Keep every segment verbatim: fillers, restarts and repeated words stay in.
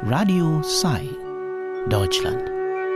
Radio Sai, Deutschland.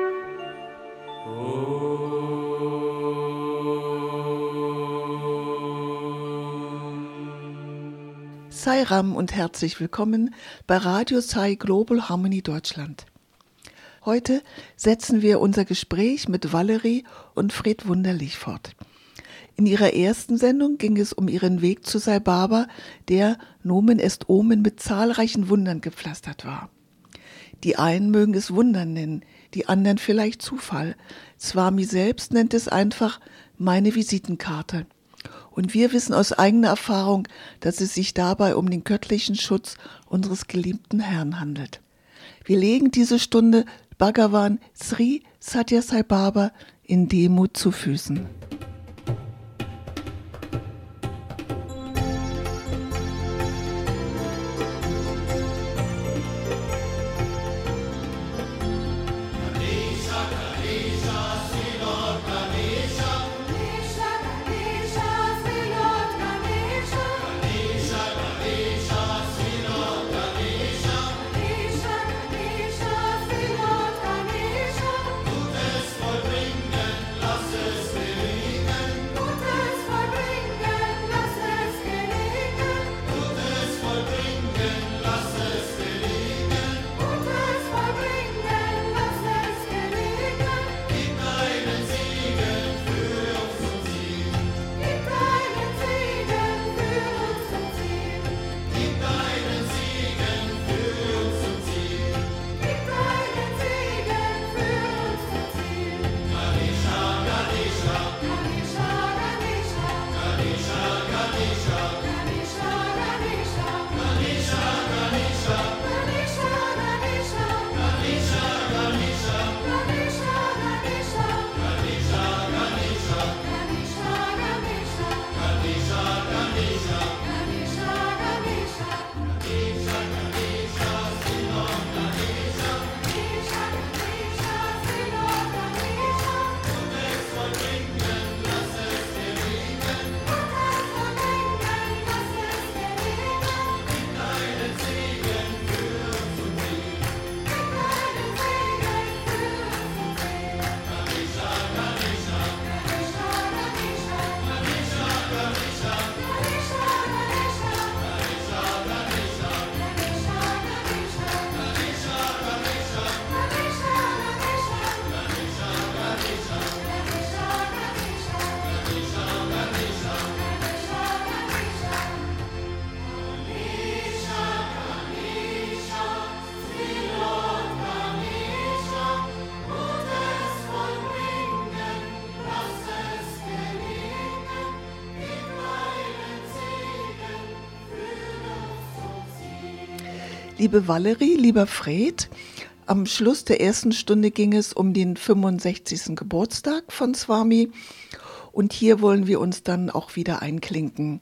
Sai Ram und herzlich willkommen bei Radio Sai Global Harmony Deutschland. Heute setzen wir unser Gespräch mit Valerie und Fred Wunderlich fort. In ihrer ersten Sendung ging es um ihren Weg zu Sai Baba, der Nomen est Omen mit zahlreichen Wundern gepflastert war. Die einen mögen es Wunder nennen, die anderen vielleicht Zufall. Swami selbst nennt es einfach meine Visitenkarte. Und wir wissen aus eigener Erfahrung, dass es sich dabei um den göttlichen Schutz unseres geliebten Herrn handelt. Wir legen diese Stunde Bhagavan Sri Sathya Sai Baba in Demut zu Füßen. Liebe Valerie, lieber Fred, am Schluss der ersten Stunde ging es um den fünfundsechzigsten Geburtstag von Swami und hier wollen wir uns dann auch wieder einklinken.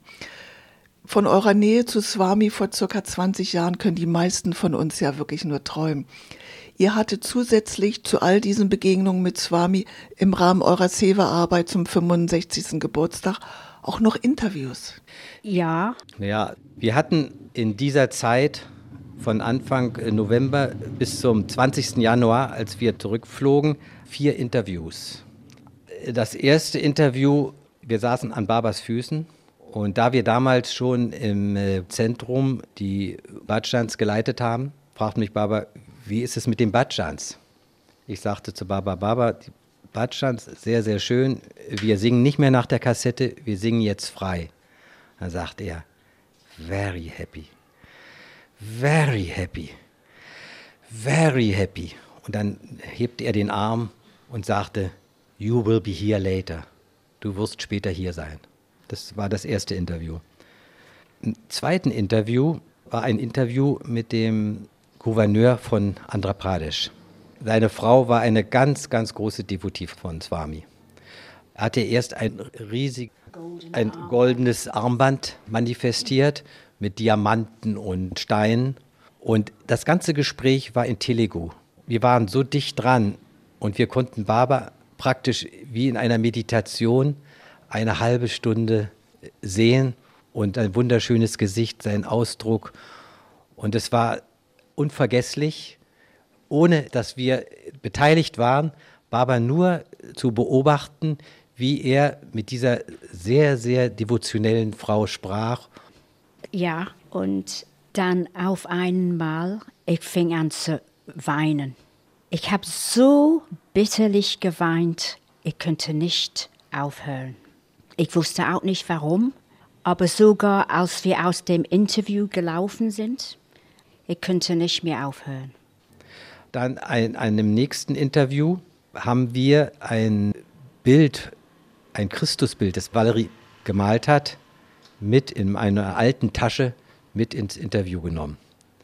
Von eurer Nähe zu Swami vor circa zwanzig Jahren können die meisten von uns ja wirklich nur träumen. Ihr hattet zusätzlich zu all diesen Begegnungen mit Swami im Rahmen eurer Seva-Arbeit zum fünfundsechzigsten Geburtstag auch noch Interviews. Ja. Ja, wir hatten in dieser Zeit von Anfang November bis zum zwanzigsten Januar, als wir zurückflogen, vier Interviews. Das erste Interview, wir saßen an Babas Füßen und da wir damals schon im Zentrum die Bhajans geleitet haben, fragte mich Baba, wie ist es mit den Bhajans? Ich sagte zu Baba, Baba, die Bhajans, sehr, sehr schön, wir singen nicht mehr nach der Kassette, wir singen jetzt frei. Dann sagt er, very happy. Very happy, very happy. Und dann hebte er den Arm und sagte, you will be here later. Du wirst später hier sein. Das war das erste Interview. Im zweiten Interview war ein Interview mit dem Gouverneur von Andhra Pradesh. Seine Frau war eine ganz, ganz große Devotie von Swami. Er hatte erst ein riesig, ein goldenes Armband manifestiert, mit Diamanten und Steinen. Und das ganze Gespräch war in Telugu. Wir waren so dicht dran und wir konnten Baba praktisch wie in einer Meditation eine halbe Stunde sehen und ein wunderschönes Gesicht, sein Ausdruck. Und es war unvergesslich, ohne dass wir beteiligt waren, war aber nur zu beobachten, wie er mit dieser sehr, sehr devotionellen Frau sprach. Ja, und dann auf einmal, ich fing an zu weinen. Ich habe so bitterlich geweint, ich konnte nicht aufhören. Ich wusste auch nicht warum, aber sogar als wir aus dem Interview gelaufen sind, ich konnte nicht mehr aufhören. Dann in einem nächsten Interview haben wir ein Bild, ein Christusbild, das Valerie gemalt hat, mit in einer alten Tasche mit ins Interview genommen.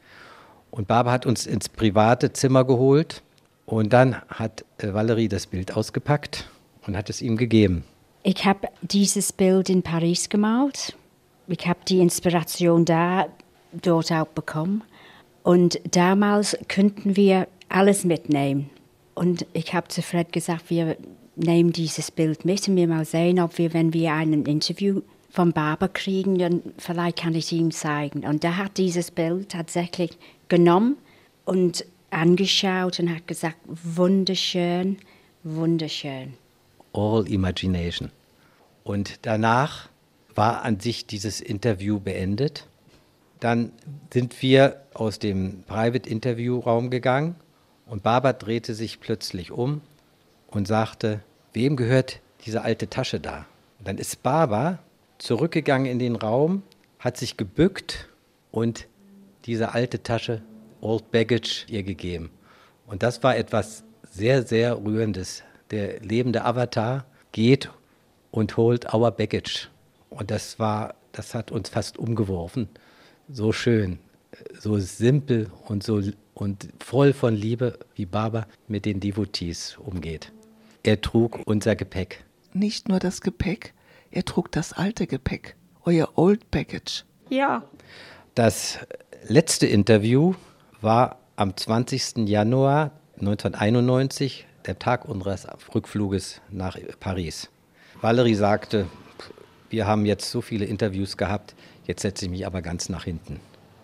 Und Barbara hat uns ins private Zimmer geholt und dann hat Valerie das Bild ausgepackt und hat es ihm gegeben. Ich habe dieses Bild in Paris gemalt. Ich habe die Inspiration da, dort auch bekommen. Und damals könnten wir alles mitnehmen. Und ich habe zu Fred gesagt, wir nehmen dieses Bild mit und wir mal sehen, ob wir, wenn wir ein Interview von Barbara kriegen, dann vielleicht kann ich es ihm zeigen. Und er hat dieses Bild tatsächlich genommen und angeschaut und hat gesagt, wunderschön, wunderschön. All imagination. Und danach war an sich dieses Interview beendet. Dann sind wir aus dem Private-Interview-Raum gegangen und Barbara drehte sich plötzlich um und sagte, wem gehört diese alte Tasche da? Und dann ist Barbara zurückgegangen in den Raum, hat sich gebückt und diese alte Tasche, Old Baggage, ihr gegeben. Und das war etwas sehr, sehr Rührendes. Der lebende Avatar geht und holt our Baggage. Und das war, das hat uns fast umgeworfen. So schön, so simpel und so und voll von Liebe, wie Barbara mit den Devotees umgeht. Er trug unser Gepäck. Nicht nur das Gepäck, er trug das alte Gepäck, euer Old Baggage. Ja. Das letzte Interview war am zwanzigsten Januar neunzehnhunderteinundneunzig, der Tag unseres Rückfluges nach Paris. Valerie sagte, wir haben jetzt so viele Interviews gehabt, jetzt setze ich mich aber ganz nach hinten.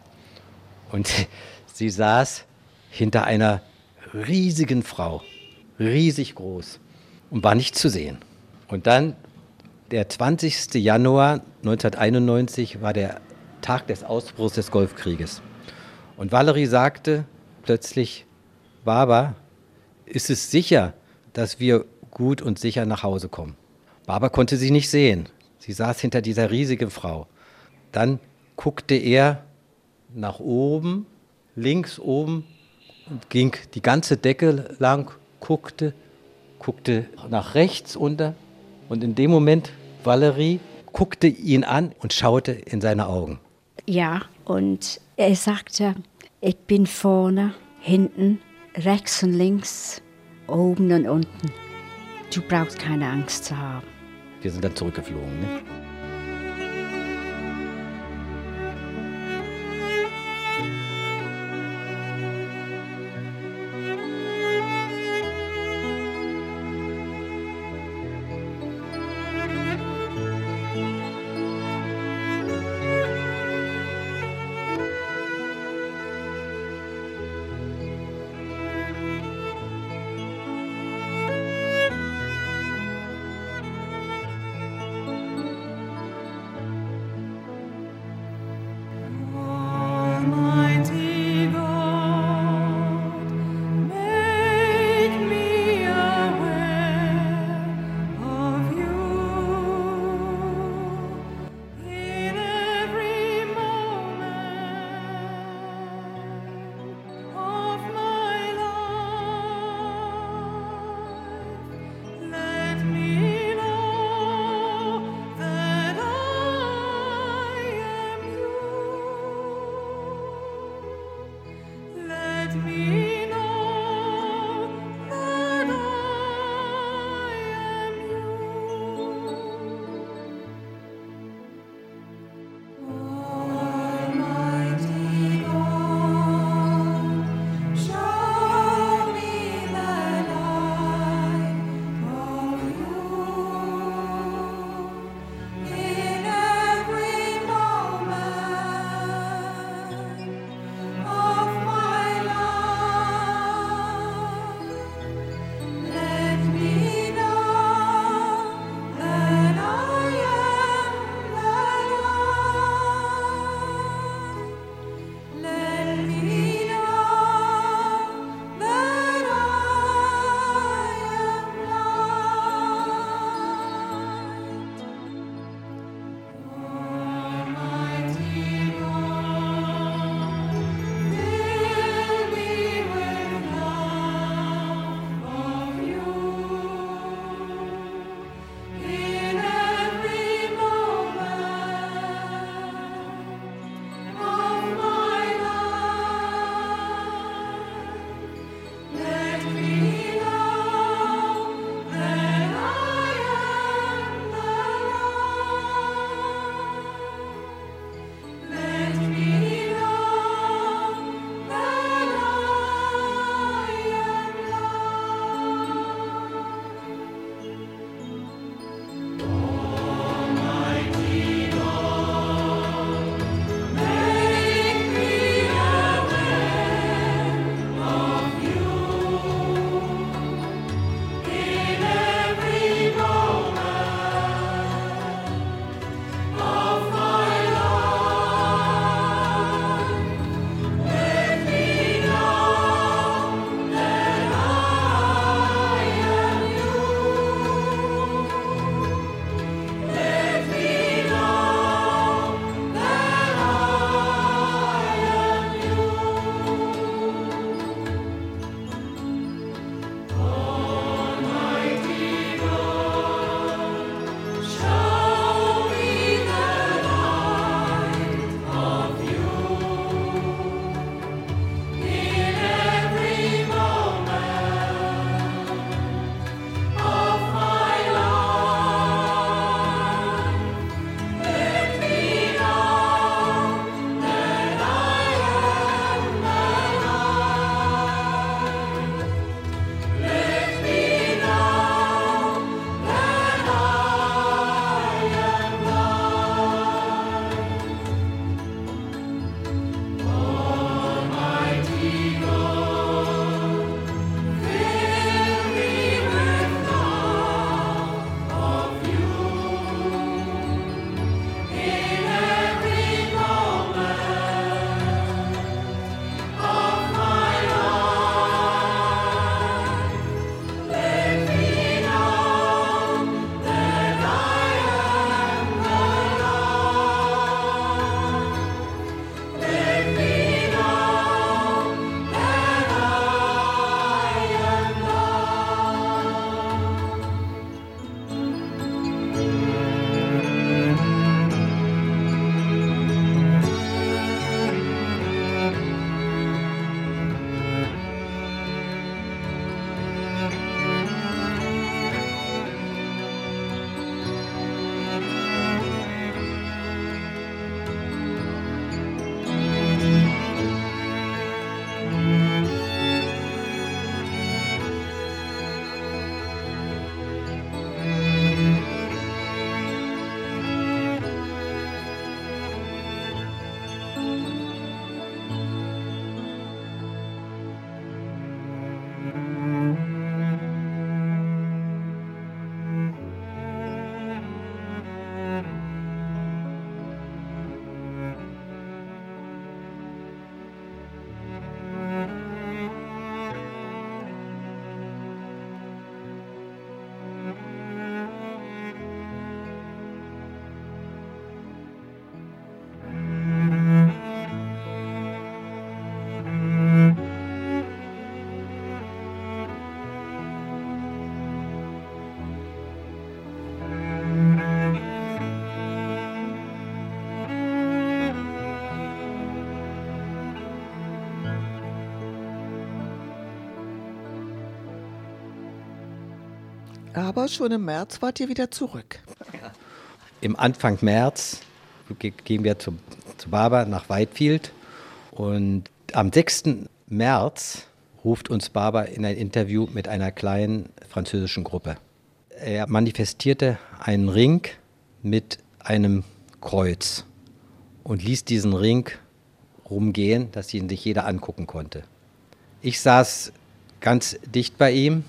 Und sie saß hinter einer riesigen Frau, riesig groß, und war nicht zu sehen. Und dann, der zwanzigsten Januar neunzehnhunderteinundneunzig, war der Tag des Ausbruchs des Golfkrieges. Und Valerie sagte plötzlich, Barbara, ist es sicher, dass wir gut und sicher nach Hause kommen? Barbara konnte sie nicht sehen. Sie saß hinter dieser riesigen Frau. Dann guckte er nach oben, links oben, und ging die ganze Decke lang, guckte, guckte nach rechts unter. Und in dem Moment, Valerie guckte ihn an und schaute in seine Augen. Ja, und er sagte, ich bin vorne, hinten, rechts und links, oben und unten. Du brauchst keine Angst zu haben. Wir sind dann zurückgeflogen, ne? Aber schon im März wart ihr wieder zurück. Im Anfang März gehen wir zu, zu Baba nach Whitefield und am sechsten März ruft uns Baba in ein Interview mit einer kleinen französischen Gruppe. Er manifestierte einen Ring mit einem Kreuz und ließ diesen Ring rumgehen, dass ihn sich jeder angucken konnte. Ich saß ganz dicht bei ihm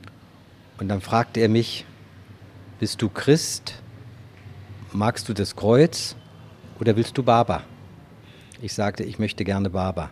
und dann fragte er mich, bist du Christ? Magst du das Kreuz oder willst du Baba? Ich sagte, ich möchte gerne Baba.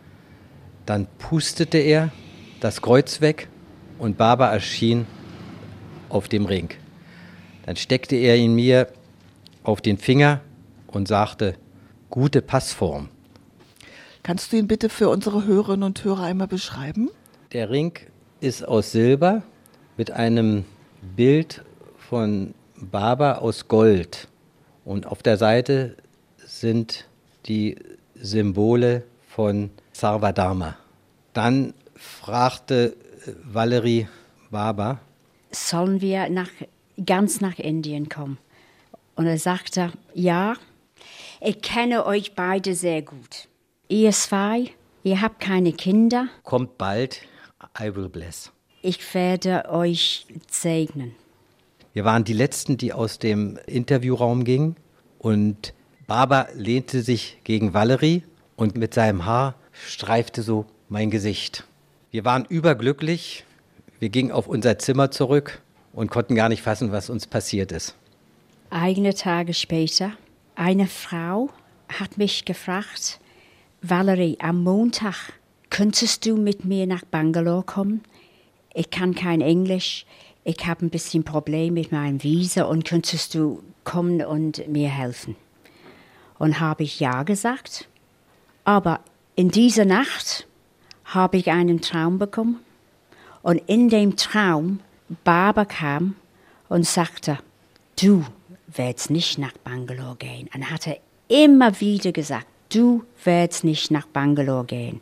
Dann pustete er das Kreuz weg und Baba erschien auf dem Ring. Dann steckte er ihn mir auf den Finger und sagte, gute Passform. Kannst du ihn bitte für unsere Hörerinnen und Hörer einmal beschreiben? Der Ring ist aus Silber mit einem Bild von Baba aus Gold. Und auf der Seite sind die Symbole von Sarvadharma. Dann fragte Valerie Baba, sollen wir nach, ganz nach Indien kommen? Und er sagte, ja, ich kenne euch beide sehr gut. Ihr zwei, ihr habt keine Kinder. Kommt bald, I will bless. Ich werde euch segnen. Wir waren die Letzten, die aus dem Interviewraum gingen und Baba lehnte sich gegen Valerie und mit seinem Haar streifte so mein Gesicht. Wir waren überglücklich, wir gingen auf unser Zimmer zurück und konnten gar nicht fassen, was uns passiert ist. Einige Tage später, eine Frau hat mich gefragt, Valerie, am Montag könntest du mit mir nach Bangalore kommen? Ich kann kein Englisch, ich habe ein bisschen Problem mit meinem Visa und könntest du kommen und mir helfen? Und habe ich ja gesagt. Aber in dieser Nacht habe ich einen Traum bekommen. Und in dem Traum, Baba kam und sagte, du wirst nicht nach Bangalore gehen. Und hat er immer wieder gesagt, du wirst nicht nach Bangalore gehen.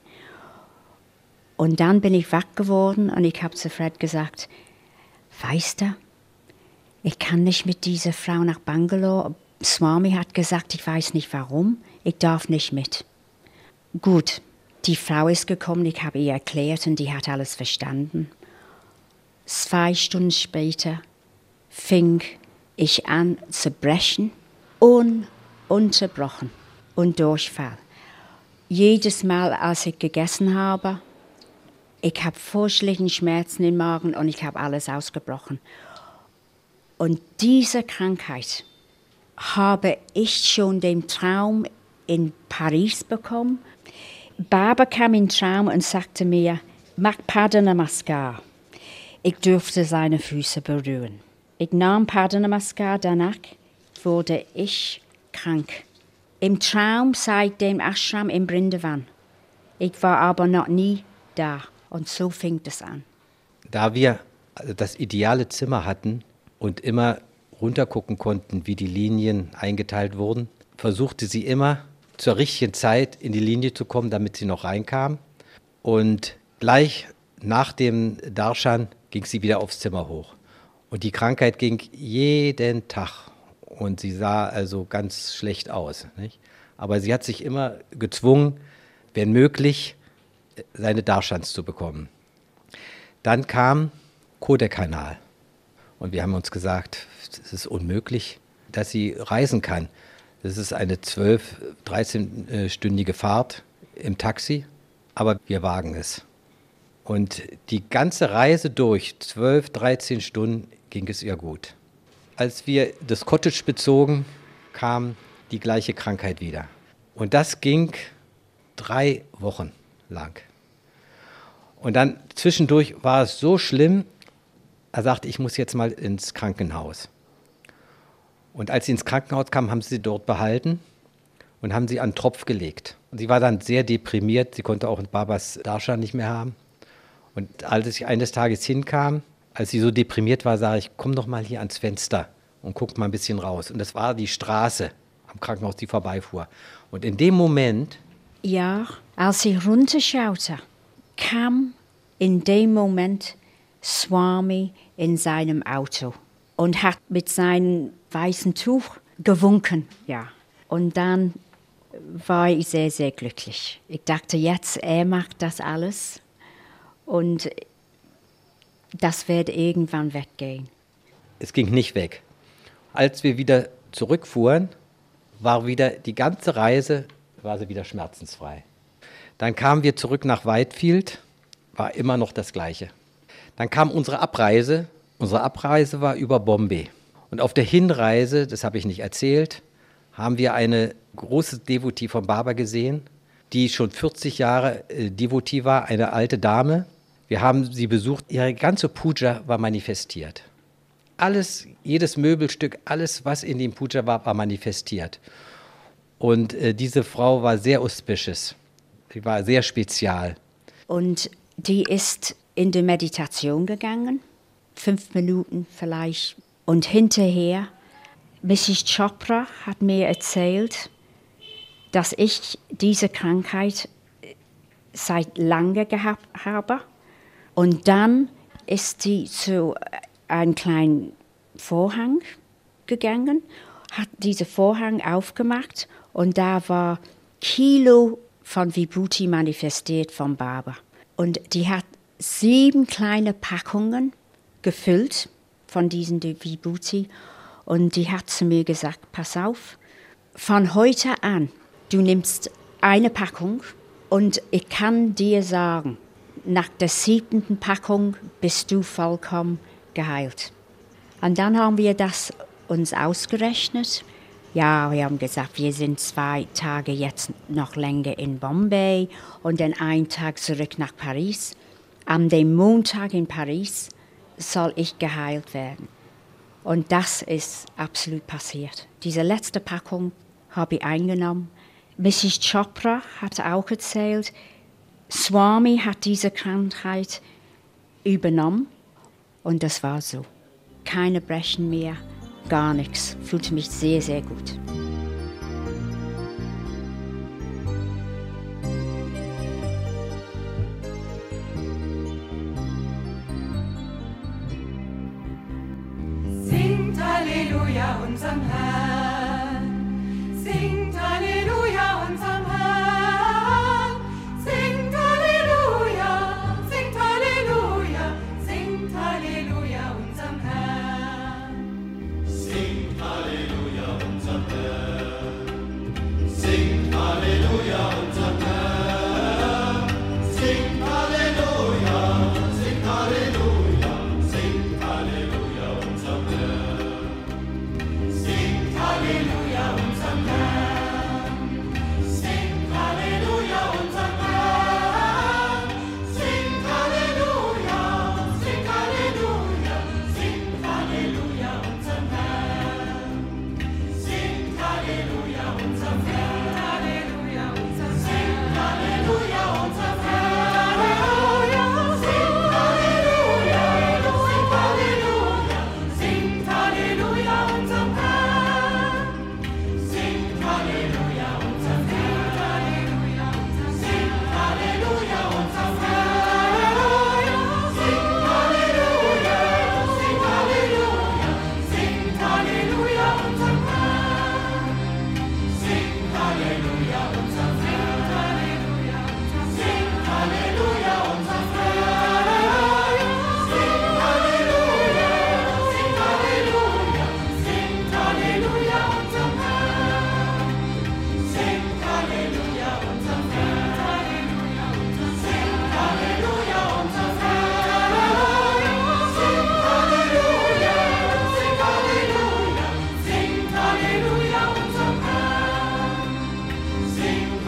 Und dann bin ich wach geworden und ich habe zu Fred gesagt, weißt du, ich kann nicht mit dieser Frau nach Bangalore. Swami hat gesagt, ich weiß nicht warum, ich darf nicht mit. Gut, die Frau ist gekommen, ich habe ihr erklärt und die hat alles verstanden. Zwei Stunden später fing ich an zu brechen, ununterbrochen und Durchfall. Jedes Mal, als ich gegessen habe, ich habe furchtlichen Schmerzen im Magen und ich habe alles ausgebrochen. Und diese Krankheit habe ich schon den Traum in Paris bekommen. Baba kam in den Traum und sagte mir, mach Pada Namaskar. Ich durfte seine Füße berühren. Ich nahm Pada Namaskar, danach wurde ich krank. Im Traum seit dem Ashram in Brindavan. Ich war aber noch nie da und so fing es an. Da wir das ideale Zimmer hatten und immer runtergucken konnten, wie die Linien eingeteilt wurden, versuchte sie immer zur richtigen Zeit in die Linie zu kommen, damit sie noch reinkam. Und gleich nach dem Darshan ging sie wieder aufs Zimmer hoch. Und die Krankheit ging jeden Tag. Und sie sah also ganz schlecht aus, nicht? Aber sie hat sich immer gezwungen, wenn möglich, seine Darshans zu bekommen. Dann kam Kodaikanal. Und wir haben uns gesagt, es ist unmöglich, dass sie reisen kann. Das ist eine zwölf-, dreizehnstündige Fahrt im Taxi, aber wir wagen es. Und die ganze Reise durch, zwölf, dreizehn Stunden, ging es ihr gut. Als wir das Cottage bezogen, kam die gleiche Krankheit wieder. Und das ging drei Wochen lang. Und dann zwischendurch war es so schlimm, er sagte, ich muss jetzt mal ins Krankenhaus. Und als sie ins Krankenhaus kam, haben sie sie dort behalten und haben sie an den Tropf gelegt. Und sie war dann sehr deprimiert, sie konnte auch Babas Darshan nicht mehr haben. Und als ich eines Tages hinkam, als sie so deprimiert war, sage ich, komm doch mal hier ans Fenster und guck mal ein bisschen raus. Und das war die Straße am Krankenhaus, die vorbeifuhr. Und in dem Moment... Ja, als ich runterschaute, kam in dem Moment Swami in seinem Auto und hat mit seinem weißen Tuch gewunken. Ja. Und dann war ich sehr, sehr glücklich. Ich dachte, jetzt, er macht das alles und das wird irgendwann weggehen. Es ging nicht weg. Als wir wieder zurückfuhren, war wieder die ganze Reise, war sie wieder schmerzensfrei. Dann kamen wir zurück nach Whitefield, war immer noch das Gleiche. Dann kam unsere Abreise. Unsere Abreise war über Bombay. Und auf der Hinreise, das habe ich nicht erzählt, haben wir eine große Devotee von Baba gesehen, die schon vierzig Jahre äh, Devotee war, eine alte Dame. Wir haben sie besucht, ihre ganze Puja war manifestiert. Alles, jedes Möbelstück, alles, was in dem Puja war, war manifestiert. Und äh, diese Frau war sehr auspicious, sie war sehr spezial. Und die ist in die Meditation gegangen, fünf Minuten vielleicht. Und hinterher, Missus Chopra hat mir erzählt, dass ich diese Krankheit seit lange gehabt habe. Und dann ist sie zu einem kleinen Vorhang gegangen, hat diesen Vorhang aufgemacht und da war Kilo von Vibhuti manifestiert von Baba. Und die hat sieben kleine Packungen gefüllt von diesen Vibhuti und die hat zu mir gesagt, pass auf, von heute an, du nimmst eine Packung und ich kann dir sagen, nach der siebten Packung bist du vollkommen geheilt. Und dann haben wir das uns ausgerechnet. Ja, wir haben gesagt, wir sind zwei Tage jetzt noch länger in Bombay und dann einen Tag zurück nach Paris. Am dem Montag in Paris soll ich geheilt werden. Und das ist absolut passiert. Diese letzte Packung habe ich eingenommen. Missus Chopra hat auch erzählt, Swami hat diese Krankheit übernommen und das war so. Keine Brechen mehr, gar nichts. Fühlte mich sehr, sehr gut. Singt Halleluja unserem Herrn, singt Halleluja unserem Herrn. Sing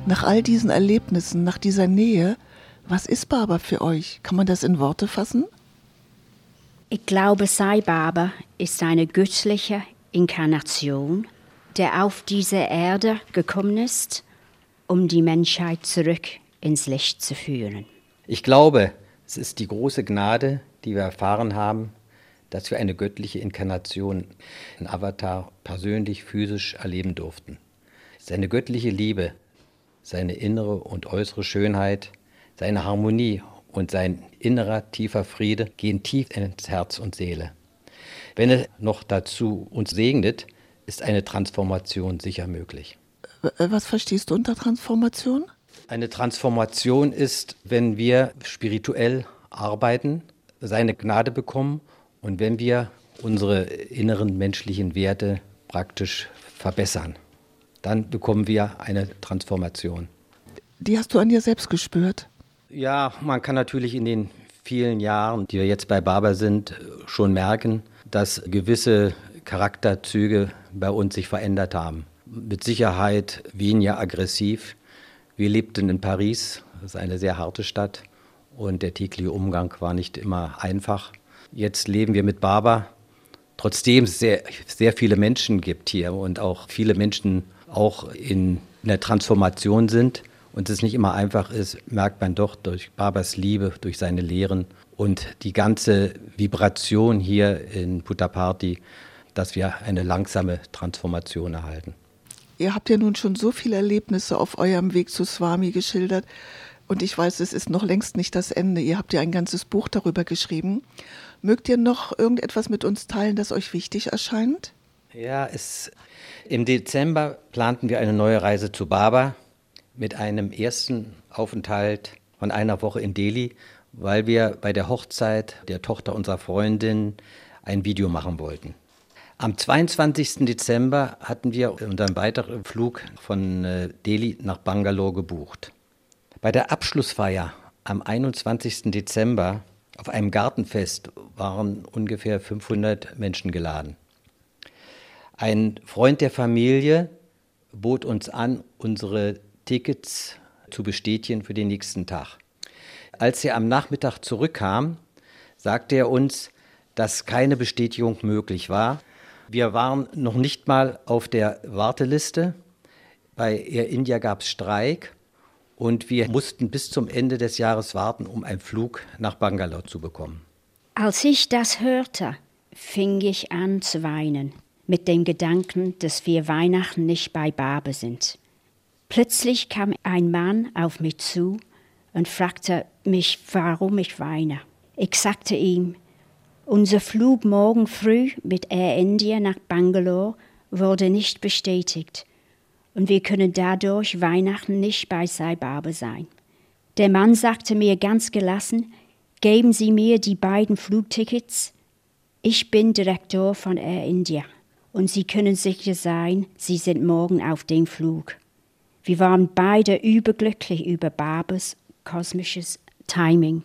Nach all diesen Erlebnissen, nach dieser Nähe, was ist Baba für euch? Kann man das in Worte fassen? Ich glaube, Sai Baba ist eine göttliche Inkarnation, der auf diese Erde gekommen ist, um die Menschheit zurück ins Licht zu führen. Ich glaube, es ist die große Gnade, die wir erfahren haben, dass wir eine göttliche Inkarnation, einen Avatar, persönlich, physisch erleben durften. Seine göttliche Liebe, seine innere und äußere Schönheit, seine Harmonie und sein innerer, tiefer Friede gehen tief ins Herz und Seele. Wenn er noch dazu uns segnet, ist eine Transformation sicher möglich. Was verstehst du unter Transformation? Eine Transformation ist, wenn wir spirituell arbeiten, seine Gnade bekommen und wenn wir unsere inneren menschlichen Werte praktisch verbessern. Dann bekommen wir eine Transformation. Die hast du an dir selbst gespürt? Ja, man kann natürlich in den vielen Jahren, die wir jetzt bei Baba sind, schon merken, dass gewisse Charakterzüge bei uns sich verändert haben. Mit Sicherheit weniger aggressiv. Wir lebten in Paris, das ist eine sehr harte Stadt und der tägliche Umgang war nicht immer einfach. Jetzt leben wir mit Baba, trotzdem es sehr, sehr viele Menschen gibt hier und auch viele Menschen auch in der Transformation sind und es nicht immer einfach ist, merkt man doch durch Babas Liebe, durch seine Lehren und die ganze Vibration hier in Puttaparthi, dass wir eine langsame Transformation erhalten. Ihr habt ja nun schon so viele Erlebnisse auf eurem Weg zu Swami geschildert und ich weiß, es ist noch längst nicht das Ende. Ihr habt ja ein ganzes Buch darüber geschrieben. Mögt ihr noch irgendetwas mit uns teilen, das euch wichtig erscheint? Ja, es, im Dezember planten wir eine neue Reise zu Baba mit einem ersten Aufenthalt von einer Woche in Delhi, weil wir bei der Hochzeit der Tochter unserer Freundin ein Video machen wollten. Am zweiundzwanzigsten Dezember hatten wir unseren weiteren Flug von Delhi nach Bangalore gebucht. Bei der Abschlussfeier am einundzwanzigsten Dezember auf einem Gartenfest waren ungefähr fünfhundert Menschen geladen. Ein Freund der Familie bot uns an, unsere Tickets zu bestätigen für den nächsten Tag. Als er am Nachmittag zurückkam, sagte er uns, dass keine Bestätigung möglich war. Wir waren noch nicht mal auf der Warteliste. Bei Air India gab es Streik und wir mussten bis zum Ende des Jahres warten, um einen Flug nach Bangalore zu bekommen. Als ich das hörte, fing ich an zu weinen, mit dem Gedanken, dass wir Weihnachten nicht bei Baba sind. Plötzlich kam ein Mann auf mich zu und fragte mich, warum ich weine. Ich sagte ihm, unser Flug morgen früh mit Air India nach Bangalore wurde nicht bestätigt und wir können dadurch Weihnachten nicht bei Sai Baba sein. Der Mann sagte mir ganz gelassen, geben Sie mir die beiden Flugtickets. Ich bin Direktor von Air India und Sie können sicher sein, Sie sind morgen auf dem Flug. Wir waren beide überglücklich über Babas kosmisches Timing.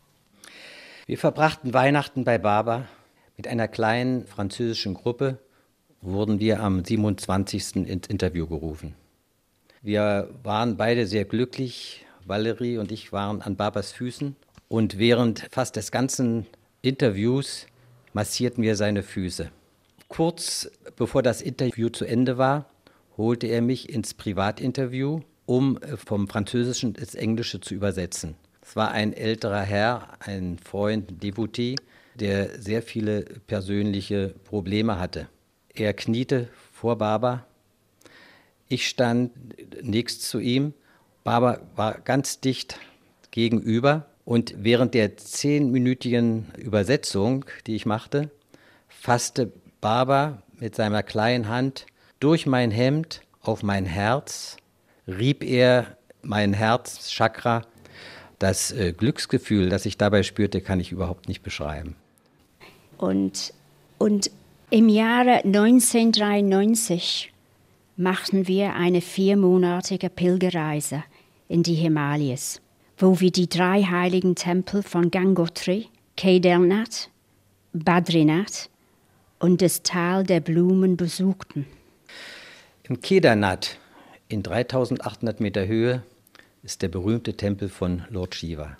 Wir verbrachten Weihnachten bei Baba. Mit einer kleinen französischen Gruppe wurden wir am siebenundzwanzigsten ins Interview gerufen. Wir waren beide sehr glücklich. Valerie und ich waren an Babas Füßen. Und während fast des ganzen Interviews massierten wir seine Füße. Kurz bevor das Interview zu Ende war, holte er mich ins Privatinterview, um vom Französischen ins Englische zu übersetzen. Es war ein älterer Herr, ein Freund, Devotee, der sehr viele persönliche Probleme hatte. Er kniete vor Baba. Ich stand nächst zu ihm. Baba war ganz dicht gegenüber. Und während der zehnminütigen Übersetzung, die ich machte, fasste Baba mit seiner kleinen Hand durch mein Hemd auf mein Herz, rieb er mein Herzchakra. Das äh, Glücksgefühl, das ich dabei spürte, kann ich überhaupt nicht beschreiben. Und, und im Jahre neunzehnhundertdreiundneunzig machten wir eine viermonatige Pilgerreise in die Himalayas, wo wir die drei heiligen Tempel von Gangotri, Kedarnath, Badrinath und das Tal der Blumen besuchten. Im Kedarnath In dreitausendachthundert Meter Höhe ist der berühmte Tempel von Lord Shiva.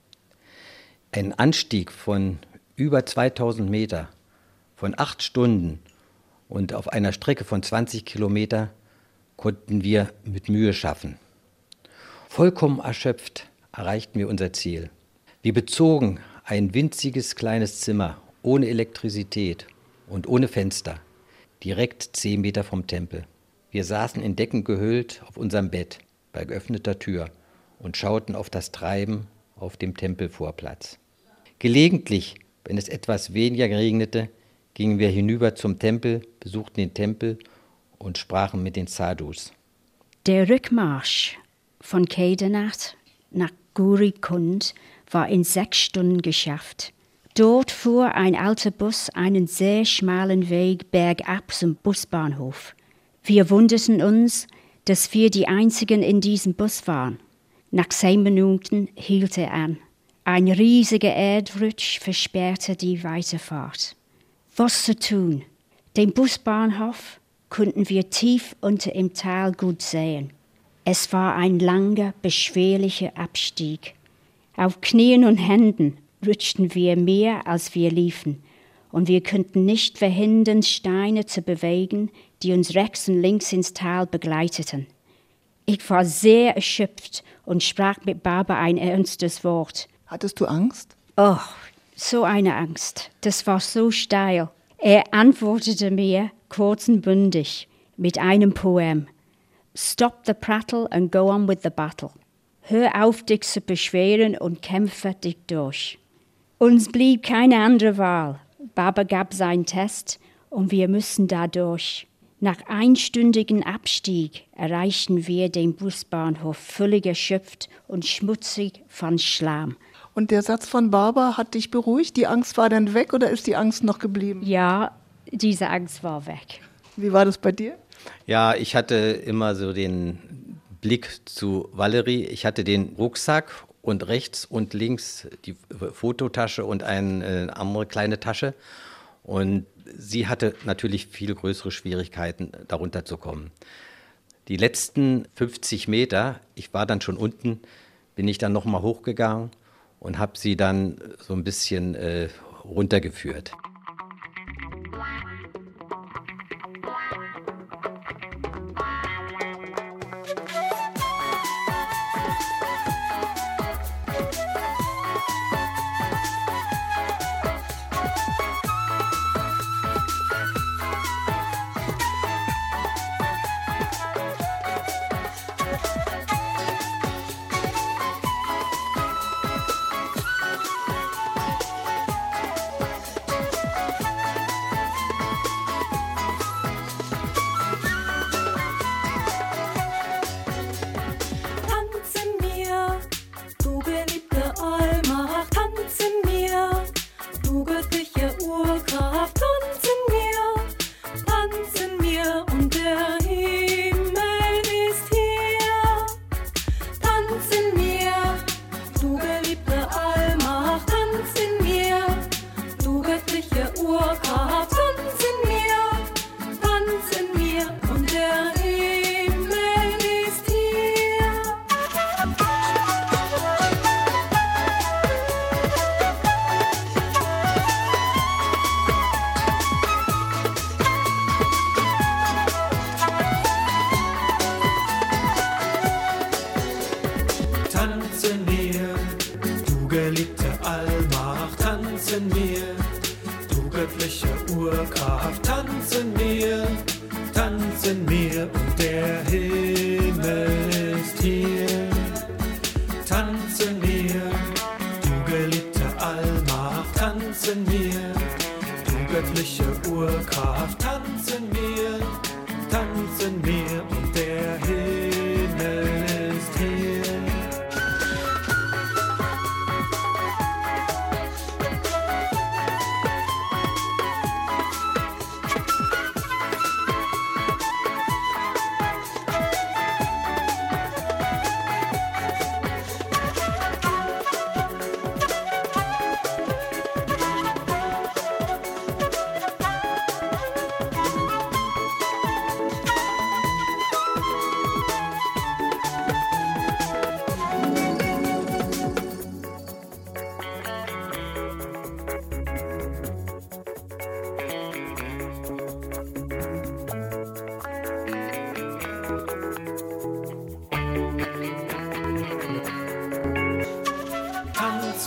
Ein Anstieg von über zweitausend Meter, von acht Stunden und auf einer Strecke von zwanzig Kilometer konnten wir mit Mühe schaffen. Vollkommen erschöpft erreichten wir unser Ziel. Wir bezogen ein winziges kleines Zimmer ohne Elektrizität und ohne Fenster, direkt zehn Meter vom Tempel. Wir saßen in Decken gehüllt auf unserem Bett bei geöffneter Tür und schauten auf das Treiben auf dem Tempelvorplatz. Gelegentlich, wenn es etwas weniger regnete, gingen wir hinüber zum Tempel, besuchten den Tempel und sprachen mit den Sadhus. Der Rückmarsch von Kedarnath nach Gauri-Kund war in sechs Stunden geschafft. Dort fuhr ein alter Bus einen sehr schmalen Weg bergab zum Busbahnhof. Wir wunderten uns, dass wir die Einzigen in diesem Bus waren. Nach zehn Minuten hielt er an. Ein riesiger Erdrutsch versperrte die Weiterfahrt. Was zu tun? Den Busbahnhof konnten wir tief unter im Tal gut sehen. Es war ein langer, beschwerlicher Abstieg. Auf Knien und Händen rutschten wir mehr, als wir liefen, und wir konnten nicht verhindern, Steine zu bewegen, die uns rechts und links ins Tal begleiteten. Ich war sehr erschöpft und sprach mit Baba ein ernstes Wort. Hattest du Angst? Oh, so eine Angst. Das war so steil. Er antwortete mir kurz und bündig mit einem Poem. Stop the prattle and go on with the battle. Hör auf, dich zu beschweren und kämpfe dich durch. Uns blieb keine andere Wahl. Baba gab seinen Test und wir mussten da durch. Nach einstündigen Abstieg erreichten wir den Busbahnhof völlig erschöpft und schmutzig von Schlamm. Und der Satz von Baba hat dich beruhigt? Die Angst war dann weg oder ist die Angst noch geblieben? Ja, diese Angst war weg. Wie war das bei dir? Ja, ich hatte immer so den Blick zu Valerie. Ich hatte den Rucksack und rechts und links die Fototasche und eine andere kleine Tasche. Und sie hatte natürlich viel größere Schwierigkeiten, darunter zu kommen. Die letzten fünfzig Meter, ich war dann schon unten, bin ich dann nochmal hochgegangen und habe sie dann so ein bisschen äh, runtergeführt.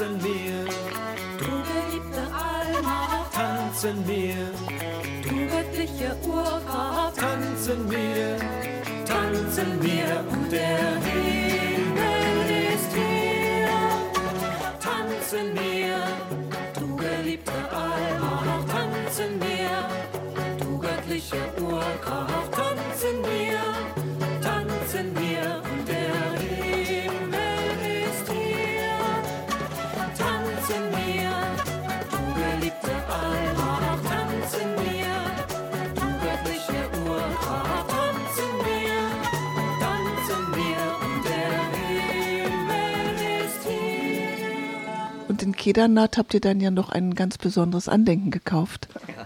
tanzen wir, Du geliebte Allmacht, tanzen wir, du göttliche Urkraft, tanzen wir, tanzen wir und der Himmel ist hier. Tanzen wir, du geliebte Allmacht, tanzen wir, du göttliche Urkraft, tanzen wir, tanzen wir und der Himmel ist hier. Tanzen wir, du geliebte Allmacht, tanzen wir, du göttliche Urkraft, tanzen wir, tanzen wir und der Himmel ist hier. Und in Kedarnath habt ihr dann ja noch ein ganz besonderes Andenken gekauft.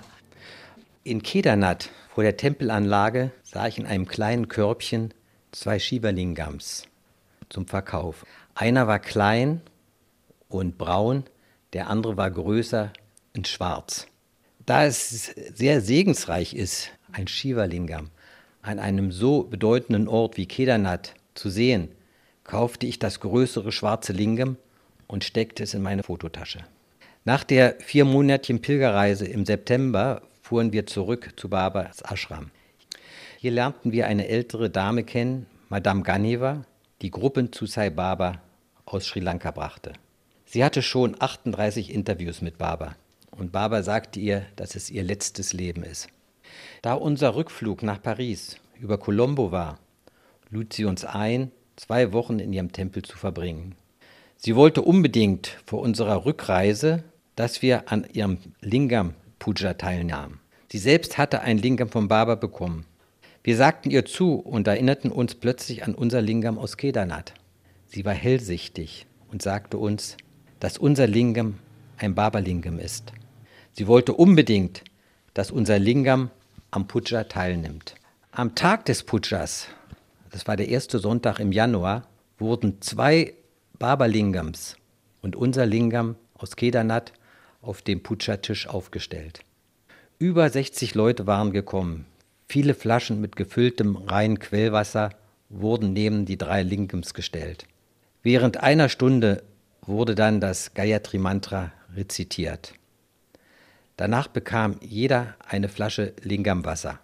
In Kedarnath, vor der Tempelanlage, sah ich in einem kleinen Körbchen zwei Shiva-Lingams zum Verkauf. Einer war klein und braun, der andere war größer und schwarz. Da es sehr segensreich ist, ein Shiva-Lingam an einem so bedeutenden Ort wie Kedarnath zu sehen, kaufte ich das größere schwarze Lingam und steckte es in meine Fototasche. Nach der viermonatigen Pilgerreise im September fuhren wir zurück zu Babas Ashram. Hier lernten wir eine ältere Dame kennen, Madame Ganeva, die Gruppen zu Sai Baba aus Sri Lanka brachte. Sie hatte schon achtunddreißig Interviews mit Baba und Baba sagte ihr, dass es ihr letztes Leben ist. Da unser Rückflug nach Paris über Colombo war, lud sie uns ein, zwei Wochen in ihrem Tempel zu verbringen. Sie wollte unbedingt vor unserer Rückreise, dass wir an ihrem Lingam Puja teilnahmen. Sie selbst hatte ein Lingam von Baba bekommen. Wir sagten ihr zu und erinnerten uns plötzlich an unser Lingam aus Kedarnath. Sie war hellsichtig und sagte uns, dass unser Lingam ein Baba-Lingam ist. Sie wollte unbedingt, dass unser Lingam am Puja teilnimmt. Am Tag des Pujas, das war der erste Sonntag im Januar, wurden zwei Baba-Lingams und unser Lingam aus Kedarnath auf dem Puja-Tisch aufgestellt. Über sechzig Leute waren gekommen. Viele Flaschen mit gefülltem reinen Quellwasser wurden neben die drei Lingams gestellt. Während einer Stunde wurde dann das Gayatri-Mantra rezitiert. Danach bekam jeder eine Flasche Lingam-Wasser.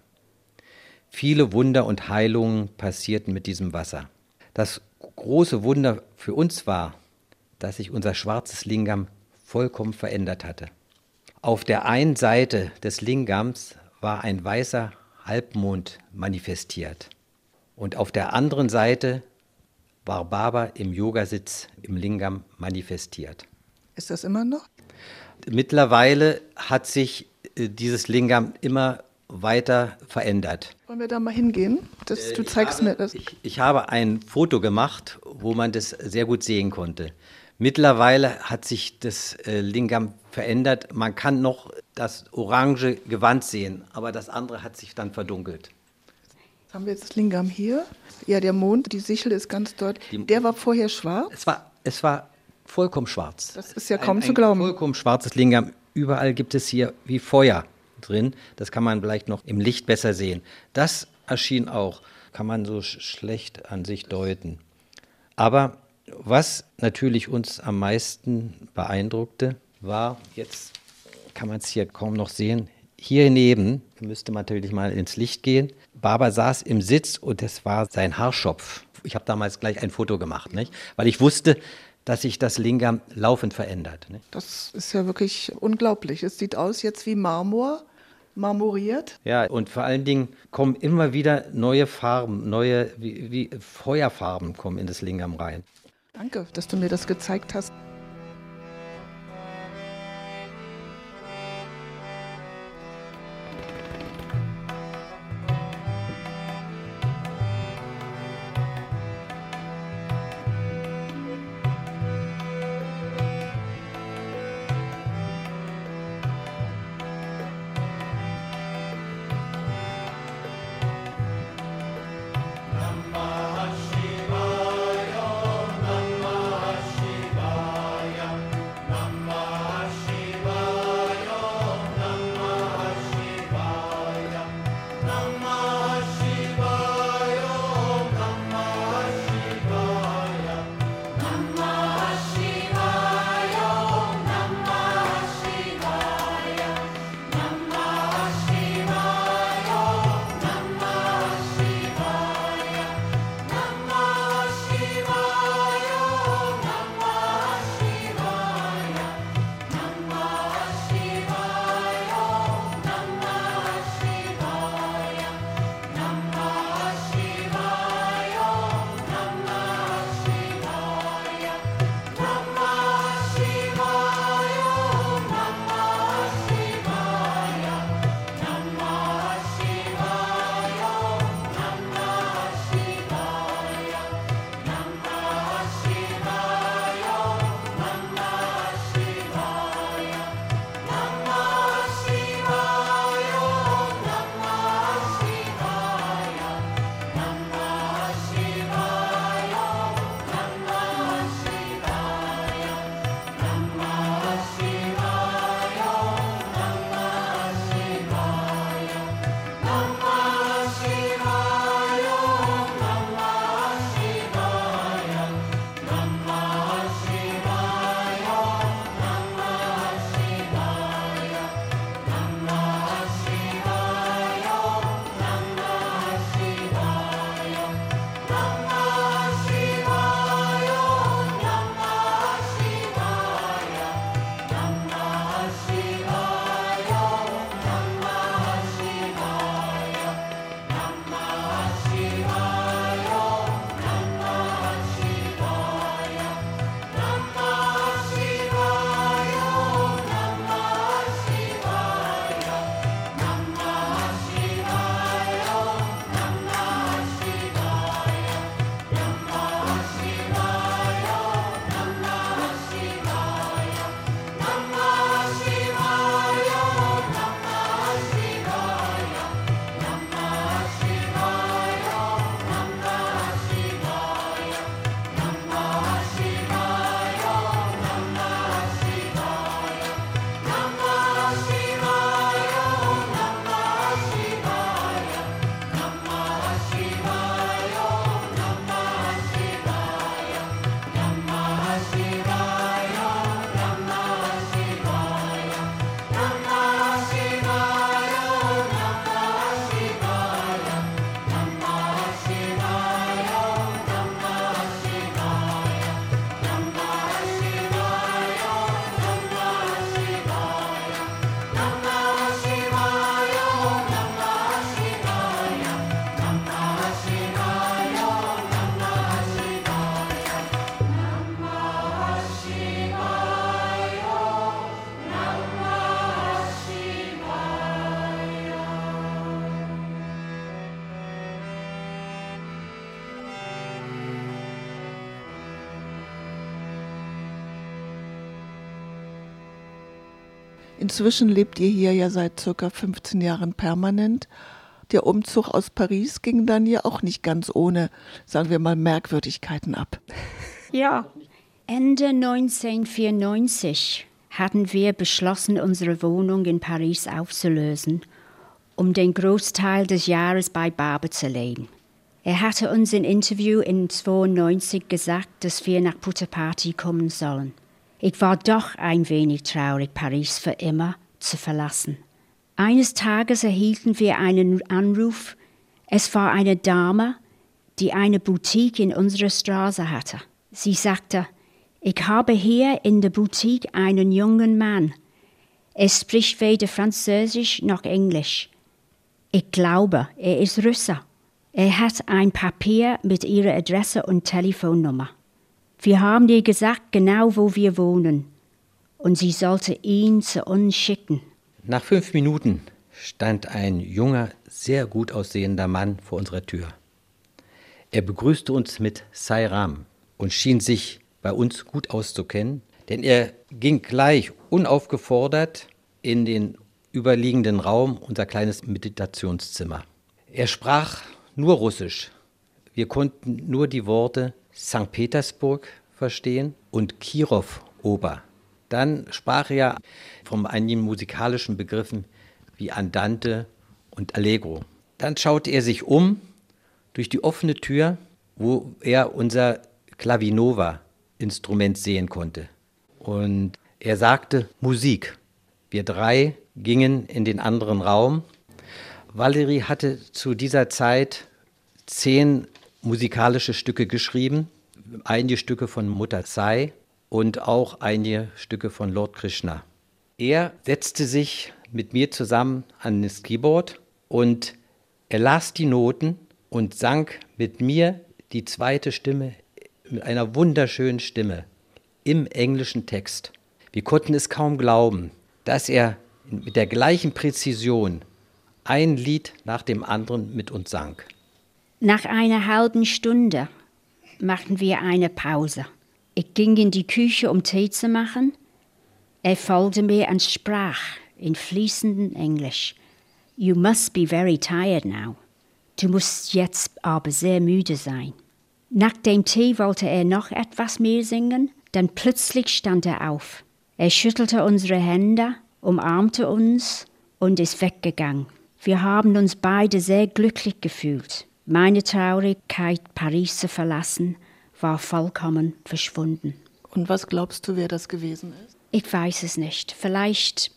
Viele Wunder und Heilungen passierten mit diesem Wasser. Das große Wunder für uns war, dass sich unser schwarzes Lingam vollkommen verändert hatte. Auf der einen Seite des Lingams war ein weißer Halbmond manifestiert und auf der anderen Seite war Baba im Yogasitz im Lingam manifestiert. Ist das immer noch? Mittlerweile hat sich äh, dieses Lingam immer weiter verändert. Wollen wir da mal hingehen? Das, Äh, du ich zeigst habe, mir das. Ich, ich habe ein Foto gemacht, wo man das sehr gut sehen konnte. Mittlerweile hat sich das äh, Lingam verändert. Man kann noch das orange Gewand sehen, aber das andere hat sich dann verdunkelt. Jetzt haben wir jetzt das Lingam hier. Ja, der Mond, die Sichel ist ganz deutlich. Die- Der war vorher schwarz. Es war, es war vollkommen schwarz. Das ist ja kaum ein, zu ein glauben. Vollkommen schwarzes Lingam. Überall gibt es hier wie Feuer drin. Das kann man vielleicht noch im Licht besser sehen. Das erschien auch, kann man so sch- schlecht an sich deuten. Aber was natürlich uns am meisten beeindruckte, war, jetzt kann man es hier kaum noch sehen, hier neben, müsste man natürlich mal ins Licht gehen, Baba saß im Sitz und das war sein Haarschopf. Ich habe damals gleich ein Foto gemacht, nicht? Weil ich wusste, dass sich das Lingam laufend verändert. Nicht? Das ist ja wirklich unglaublich. Es sieht aus jetzt wie Marmor, marmoriert. Ja, und vor allen Dingen kommen immer wieder neue Farben, neue wie, wie Feuerfarben kommen in das Lingam rein. Danke, dass du mir das gezeigt hast. Namah Shivaya, Namah Shivaya. Inzwischen lebt ihr hier ja seit circa fünfzehn Jahren permanent. Der Umzug aus Paris ging dann ja auch nicht ganz ohne, sagen wir mal, Merkwürdigkeiten ab. Ja, Ende neunzehnhundertvierundneunzig hatten wir beschlossen, unsere Wohnung in Paris aufzulösen, um den Großteil des Jahres bei Barber zu leben. Er hatte uns in Interview in zweiundneunzig gesagt, dass wir nach Puttaparthi kommen sollen. Ich war doch ein wenig traurig, Paris für immer zu verlassen. Eines Tages erhielten wir einen Anruf. Es war eine Dame, die eine Boutique in unserer Straße hatte. Sie sagte, ich habe hier in der Boutique einen jungen Mann. Er spricht weder Französisch noch Englisch. Ich glaube, er ist Russe. Er hat ein Papier mit ihrer Adresse und Telefonnummer. Wir haben ihr gesagt, genau wo wir wohnen. Und sie sollte ihn zu uns schicken. Nach fünf Minuten stand ein junger, sehr gut aussehender Mann vor unserer Tür. Er begrüßte uns mit Sai Ram und schien sich bei uns gut auszukennen, denn er ging gleich unaufgefordert in den überliegenden Raum, unser kleines Meditationszimmer. Er sprach nur Russisch. Wir konnten nur die Worte Sankt Petersburg verstehen und Kirov-Oper. Dann sprach er von einigen musikalischen Begriffen wie Andante und Allegro. Dann schaute er sich um durch die offene Tür, wo er unser Clavinova-Instrument sehen konnte. Und er sagte Musik. Wir drei gingen in den anderen Raum. Valery hatte zu dieser Zeit zehn musikalische Stücke geschrieben, einige Stücke von Mutter Sai und auch einige Stücke von Lord Krishna. Er setzte sich mit mir zusammen an das Keyboard und er las die Noten und sang mit mir die zweite Stimme mit einer wunderschönen Stimme im englischen Text. Wir konnten es kaum glauben, dass er mit der gleichen Präzision ein Lied nach dem anderen mit uns sang. Nach einer halben Stunde machten wir eine Pause. Ich ging in die Küche, um Tee zu machen. Er folgte mir und sprach in fließendem Englisch. You must be very tired now. Du musst jetzt aber sehr müde sein. Nach dem Tee wollte er noch etwas mehr singen, dann plötzlich stand er auf. Er schüttelte unsere Hände, umarmte uns und ist weggegangen. Wir haben uns beide sehr glücklich gefühlt. Meine Traurigkeit, Paris zu verlassen, war vollkommen verschwunden. Und was glaubst du, wer das gewesen ist? Ich weiß es nicht. Vielleicht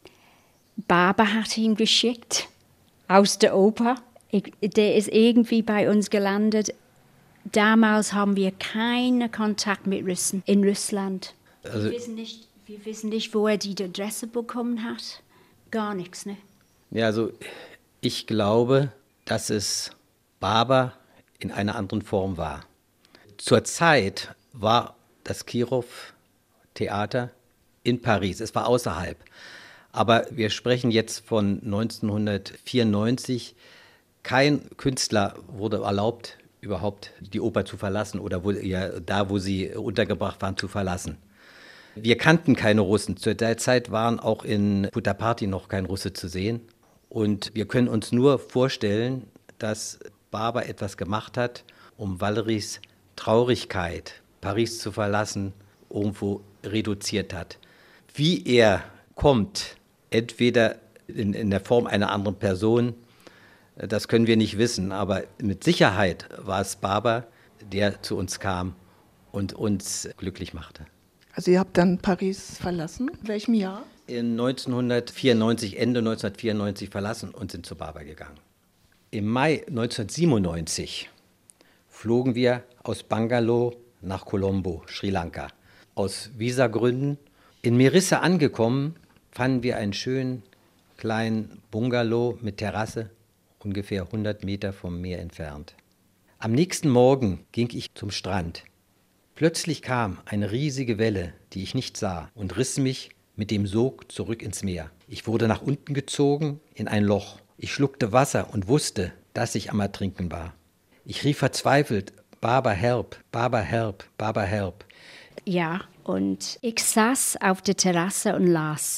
Barber hat ihn geschickt aus der Oper. Ich, der ist irgendwie bei uns gelandet. Damals haben wir keinen Kontakt mit Russen in Russland. Also wir, wissen nicht, wir wissen nicht, wo er die Adresse bekommen hat. Gar nichts, ne? Ja, also ich glaube, dass es Barber in einer anderen Form war. Zur Zeit war das Kirov-Theater in Paris. Es war außerhalb. Aber wir sprechen jetzt von neunzehnhundertvierundneunzig. Kein Künstler wurde erlaubt, überhaupt die Oper zu verlassen oder wo, ja, da, wo sie untergebracht waren, zu verlassen. Wir kannten keine Russen. Zu der Zeit waren auch in Puttaparthi noch kein Russe zu sehen. Und wir können uns nur vorstellen, dass Barber etwas gemacht hat, um Valerys Traurigkeit, Paris zu verlassen, irgendwo reduziert hat. Wie er kommt, entweder in, in der Form einer anderen Person, das können wir nicht wissen, aber mit Sicherheit war es Barber, der zu uns kam und uns glücklich machte. Also ihr habt dann Paris verlassen? In welchem Jahr? In neunzehnhundertvierundneunzig, Ende neunzehnhundertvierundneunzig verlassen und sind zu Barber gegangen. Im Mai neunzehnhundertsiebenundneunzig flogen wir aus Bangalore nach Colombo, Sri Lanka. Aus Visagründen. In Merissa angekommen, fanden wir einen schönen kleinen Bungalow mit Terrasse, ungefähr hundert Meter vom Meer entfernt. Am nächsten Morgen ging ich zum Strand. Plötzlich kam eine riesige Welle, die ich nicht sah, und riss mich mit dem Sog zurück ins Meer. Ich wurde nach unten gezogen in ein Loch. Ich schluckte Wasser und wusste, dass ich am Ertrinken war. Ich rief verzweifelt, Barber, help, Barber, help, Barber, help. Ja, und ich saß auf der Terrasse und las.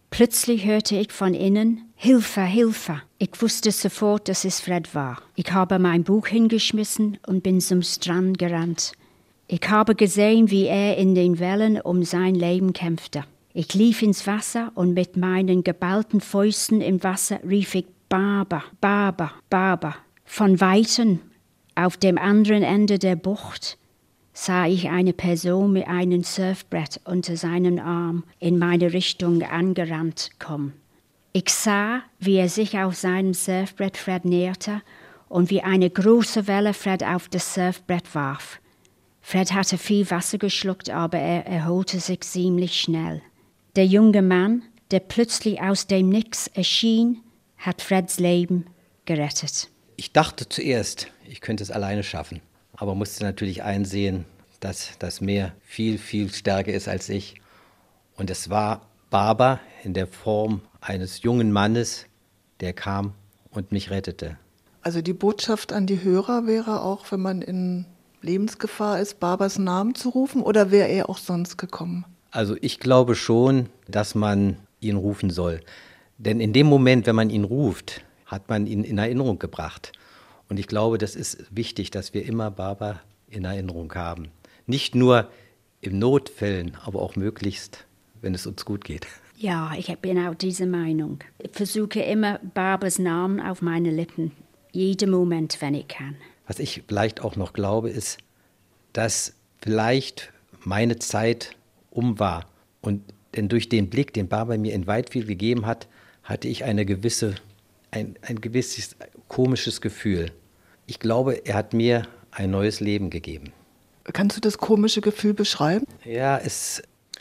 Plötzlich hörte ich von innen, Hilfe, Hilfe. Ich wusste sofort, dass es Fred war. Ich habe mein Buch hingeschmissen und bin zum Strand gerannt. Ich habe gesehen, wie er in den Wellen um sein Leben kämpfte. Ich lief ins Wasser und mit meinen geballten Fäusten im Wasser rief ich Baba, Baba, Baba. Von Weitem, auf dem anderen Ende der Bucht, sah ich eine Person mit einem Surfbrett unter seinem Arm in meine Richtung angerannt kommen. Ich sah, wie er sich auf seinem Surfbrett Fred näherte und wie eine große Welle Fred auf das Surfbrett warf. Fred hatte viel Wasser geschluckt, aber er erholte sich ziemlich schnell. Der junge Mann, der plötzlich aus dem Nix erschien, hat Freds Leben gerettet. Ich dachte zuerst, ich könnte es alleine schaffen, aber musste natürlich einsehen, dass das Meer viel, viel stärker ist als ich. Und es war Baba in der Form eines jungen Mannes, der kam und mich rettete. Also die Botschaft an die Hörer wäre auch, wenn man in Lebensgefahr ist, Babas Namen zu rufen, oder wäre er auch sonst gekommen? Also ich glaube schon, dass man ihn rufen soll. Denn in dem Moment, wenn man ihn ruft, hat man ihn in Erinnerung gebracht. Und ich glaube, das ist wichtig, dass wir immer Baba in Erinnerung haben. Nicht nur in Notfällen, aber auch möglichst, wenn es uns gut geht. Ja, ich bin auch dieser Meinung. Ich versuche immer Babas Namen auf meine Lippen, jeden Moment, wenn ich kann. Was ich vielleicht auch noch glaube, ist, dass vielleicht meine Zeit um war. Und denn durch den Blick, den Baba mir in Whitefield gegeben hat, hatte ich eine gewisse, ein, ein gewisses komisches Gefühl. Ich glaube, er hat mir ein neues Leben gegeben. Kannst du das komische Gefühl beschreiben? Ja, es,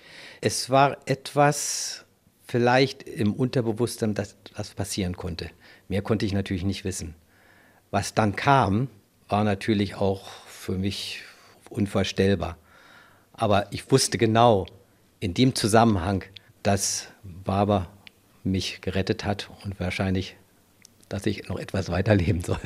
es war etwas vielleicht im Unterbewusstsein, dass das passieren konnte. Mehr konnte ich natürlich nicht wissen. Was dann kam, war natürlich auch für mich unvorstellbar. Aber ich wusste genau in dem Zusammenhang, dass Baba mich gerettet hat und wahrscheinlich, dass ich noch etwas weiterleben soll.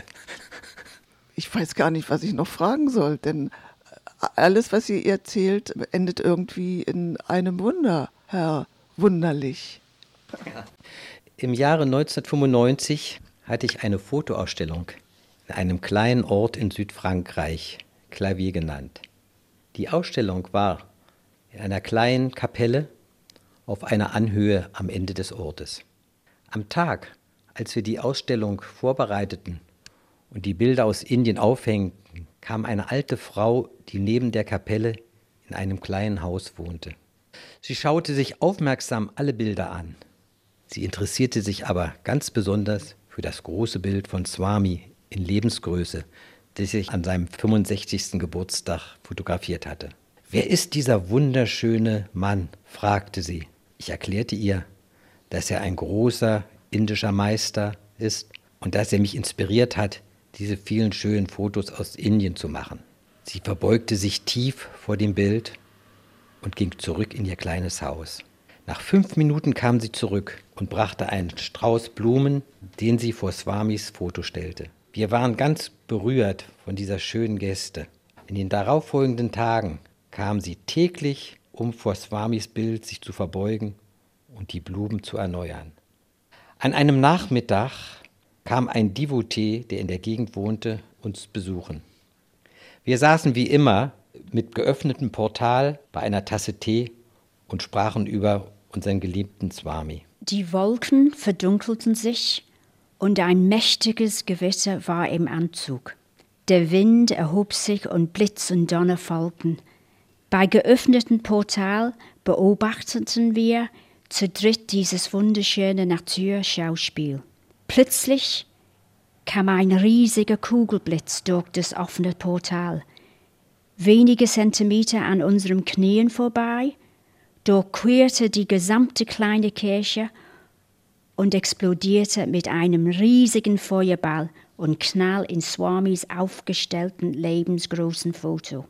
Ich weiß gar nicht, was ich noch fragen soll, denn alles, was ihr erzählt, endet irgendwie in einem Wunder, Herr Wunderlich. Ja. Im Jahre neunzehnhundertfünfundneunzig hatte ich eine Fotoausstellung in einem kleinen Ort in Südfrankreich, Clavier genannt. Die Ausstellung war in einer kleinen Kapelle auf einer Anhöhe am Ende des Ortes. Am Tag, als wir die Ausstellung vorbereiteten und die Bilder aus Indien aufhängten, kam eine alte Frau, die neben der Kapelle in einem kleinen Haus wohnte. Sie schaute sich aufmerksam alle Bilder an. Sie interessierte sich aber ganz besonders für das große Bild von Swami in Lebensgröße, das ich an seinem fünfundsechzigsten Geburtstag fotografiert hatte. »Wer ist dieser wunderschöne Mann?« fragte sie. Ich erklärte ihr, dass er ein großer indischer Meister ist und dass er mich inspiriert hat, diese vielen schönen Fotos aus Indien zu machen. Sie verbeugte sich tief vor dem Bild und ging zurück in ihr kleines Haus. Nach fünf Minuten kam sie zurück und brachte einen Strauß Blumen, den sie vor Swamis Foto stellte. Wir waren ganz berührt von dieser schönen Geste. In den darauffolgenden Tagen kam sie täglich, um vor Swamis Bild sich zu verbeugen und die Blumen zu erneuern. An einem Nachmittag kam ein Devotee, der in der Gegend wohnte, uns besuchen. Wir saßen wie immer mit geöffnetem Portal bei einer Tasse Tee und sprachen über unseren geliebten Swami. Die Wolken verdunkelten sich und ein mächtiges Gewitter war im Anzug. Der Wind erhob sich und Blitz und Donner folgten. Bei geöffnetem Portal beobachteten wir zu dritt dieses wunderschöne Naturschauspiel. Plötzlich kam ein riesiger Kugelblitz durch das offene Portal. Wenige Zentimeter an unseren Knien vorbei, durchquerte die gesamte kleine Kirche und explodierte mit einem riesigen Feuerball und Knall in Swamis aufgestellten lebensgroßen Foto.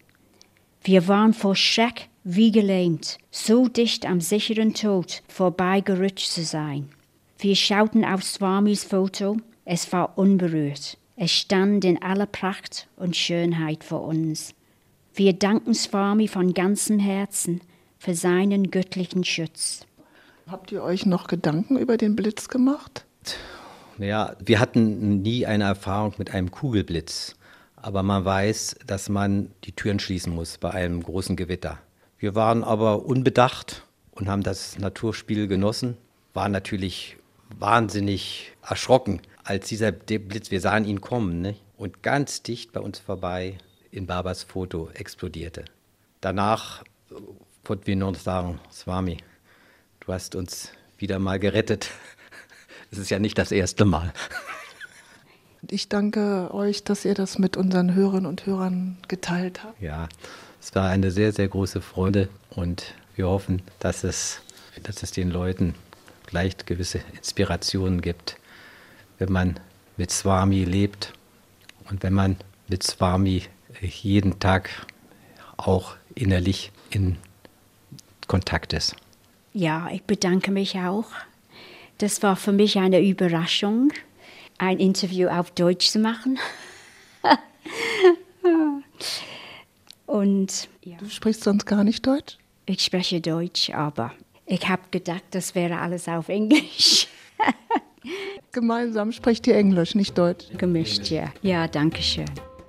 Wir waren vor Schreck wie gelähmt, so dicht am sicheren Tod vorbeigerutscht zu sein. Wir schauten auf Swamis Foto, es war unberührt. Es stand in aller Pracht und Schönheit vor uns. Wir danken Swami von ganzem Herzen für seinen göttlichen Schutz. Habt ihr euch noch Gedanken über den Blitz gemacht? Ja, wir hatten nie eine Erfahrung mit einem Kugelblitz. Aber man weiß, dass man die Türen schließen muss bei einem großen Gewitter. Wir waren aber unbedacht und haben das Naturspiel genossen. Waren natürlich wahnsinnig erschrocken, als dieser Blitz, wir sahen ihn kommen, ne? Und ganz dicht bei uns vorbei in Babas Foto explodierte. Danach wollten wir nur noch sagen, Swami, du hast uns wieder mal gerettet. Es ist ja nicht das erste Mal. Ich danke euch, dass ihr das mit unseren Hörerinnen und Hörern geteilt habt. Ja, es war eine sehr, sehr große Freude und wir hoffen, dass es, dass es den Leuten vielleicht gewisse Inspirationen gibt, wenn man mit Swami lebt und wenn man mit Swami jeden Tag auch innerlich in Kontakt ist. Ja, ich bedanke mich auch. Das war für mich eine Überraschung, ein Interview auf Deutsch zu machen. Und ja. Du sprichst sonst gar nicht Deutsch? Ich spreche Deutsch, aber ich habe gedacht, das wäre alles auf Englisch. Gemeinsam spricht ihr Englisch, nicht Deutsch? Gemischt, ja. Ja, danke schön.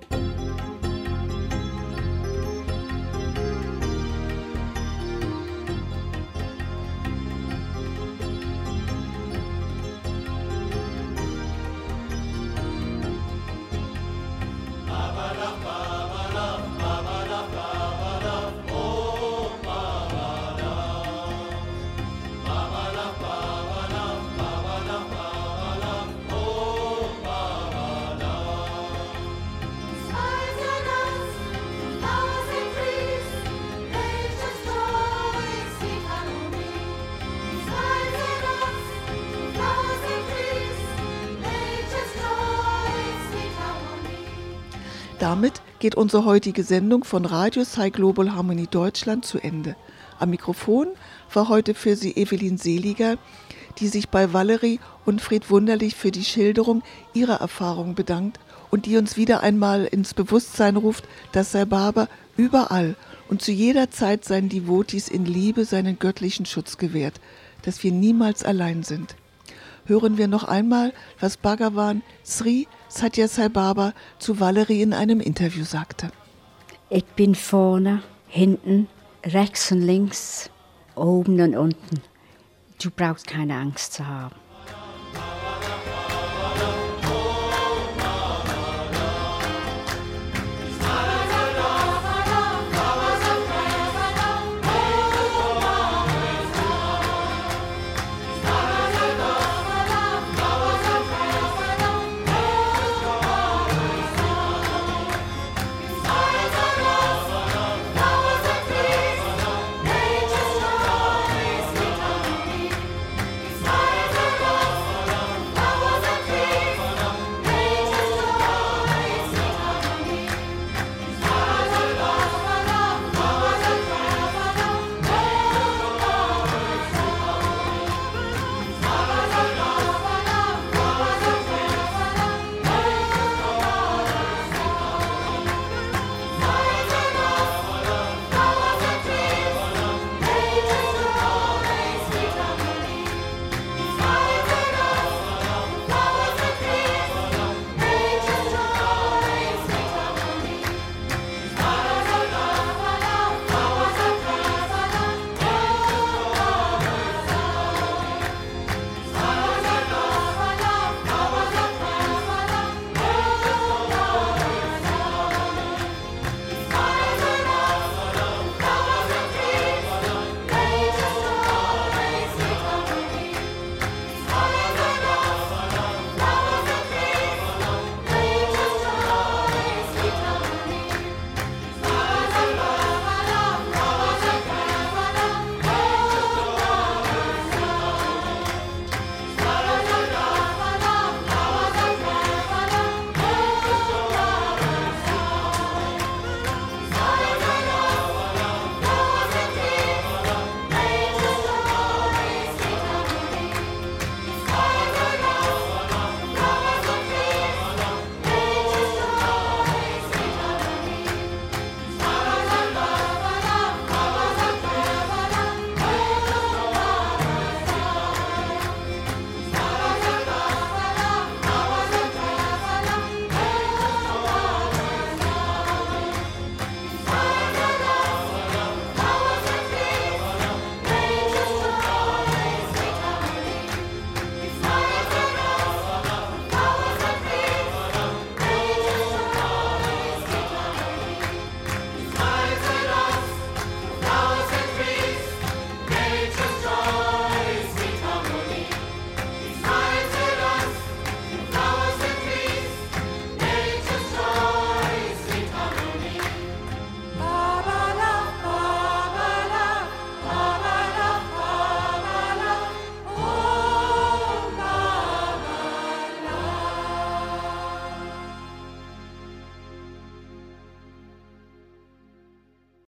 Damit geht unsere heutige Sendung von Radio Cyclope Global Harmony Deutschland zu Ende. Am Mikrofon war heute für Sie Evelyn Seliger, die sich bei Valerie und Fred Wunderlich für die Schilderung ihrer Erfahrungen bedankt und die uns wieder einmal ins Bewusstsein ruft, dass Sai Baba überall und zu jeder Zeit seinen Devotis in Liebe seinen göttlichen Schutz gewährt, dass wir niemals allein sind. Hören wir noch einmal, was Bhagavan Sri Satya Sai Baba zu Valerie in einem Interview sagte. Ich bin vorne, hinten, rechts und links, oben und unten. Du brauchst keine Angst zu haben.